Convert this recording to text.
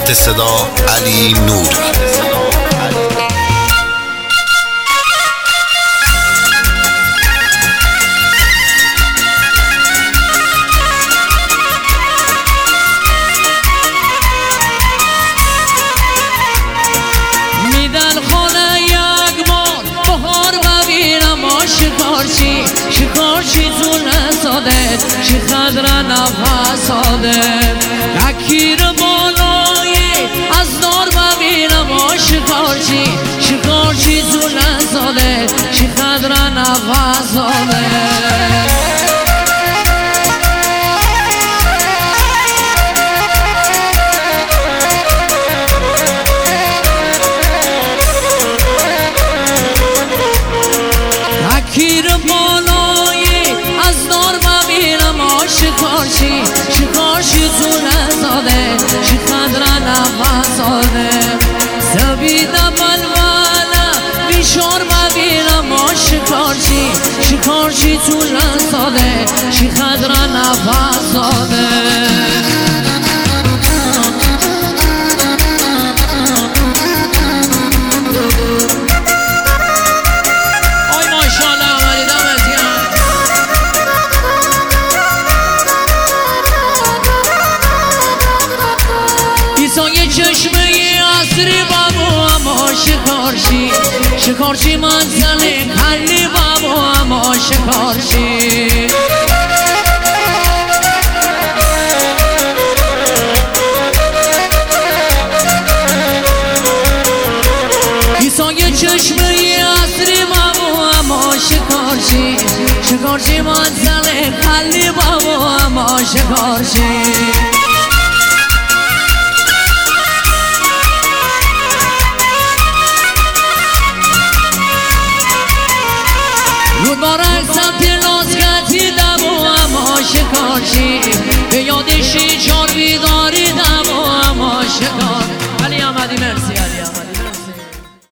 تحت صدا علی نوری. شکارچی زونه ساده چی خدر نفس ساده یکی رو بالای از دار ببینم شکارچی زونه ساده چی خدر نفس ساده شکارچی زونه ساده چی خدر نفس ساده زبید بلبله بیشار ببینم شکارچی زونه ساده چی خدر نفس ساده چشمه عصری بابا اما شکارچی منزل کلی بابا اما شکارچی ایسای چشمه عصری بابا اما شکارچی منزل کلی بابا اما شکارچی